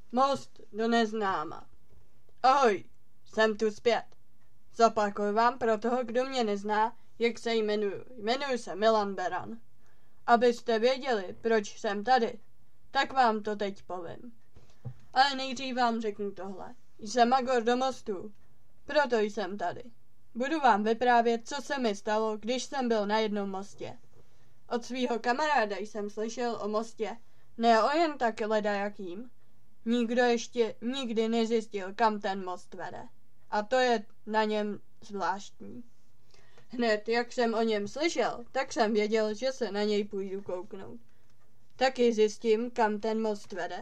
Most do neznáma. Ahoj, jsem tu zpět. Zopakuju vám pro toho, kdo mě nezná, jak se jmenuji. Jmenuji se Milan Beran. Abyste věděli, proč jsem tady, tak vám to teď povím. Ale nejdřív vám řeknu tohle. Jsem magor do mostů, proto jsem tady. Budu vám vyprávět, co se mi stalo, když jsem byl na jednom mostě. Od svýho kamaráda jsem slyšel o mostě, ne o jen tak ledajakým. Nikdo ještě nikdy nezjistil, kam ten most vede. A to je na něm zvláštní. Hned, jak jsem o něm slyšel, tak jsem věděl, že se na něj půjdu kouknout. Taky zjistím, kam ten most vede.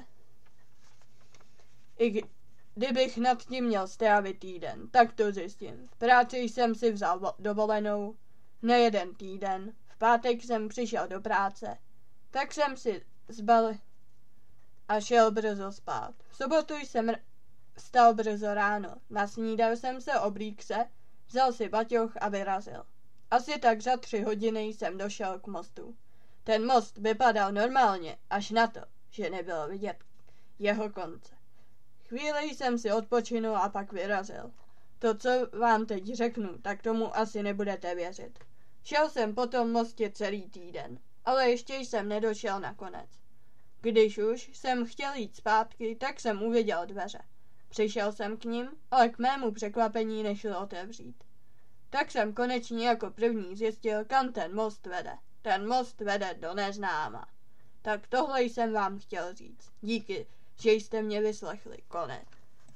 I kdybych nad tím měl strávit týden, tak to zjistím. V práci jsem si vzal dovolenou, nejeden týden. V pátek jsem přišel do práce, tak jsem si zbalil a šel brzo spát. V sobotu jsem vstal brzo ráno, nasnídal jsem se, oblík se, vzal si baťoch a vyrazil. Asi tak za 3 hodiny jsem došel k mostu. Ten most vypadal normálně, až na to, že nebylo vidět jeho konce. Chvíli jsem si odpočinul a pak vyrazil. To, co vám teď řeknu, tak tomu asi nebudete věřit. Šel jsem po tom mostě celý týden, ale ještě jsem nedošel na konec. Když už jsem chtěl jít zpátky, tak jsem uviděl dveře. Přišel jsem k nim, ale k mému překvapení nešlo otevřít. Tak jsem konečně jako první zjistil, kam ten most vede. Ten most vede do neznáma. Tak tohle jsem vám chtěl říct. Díky, že jste mě vyslechli. Konec.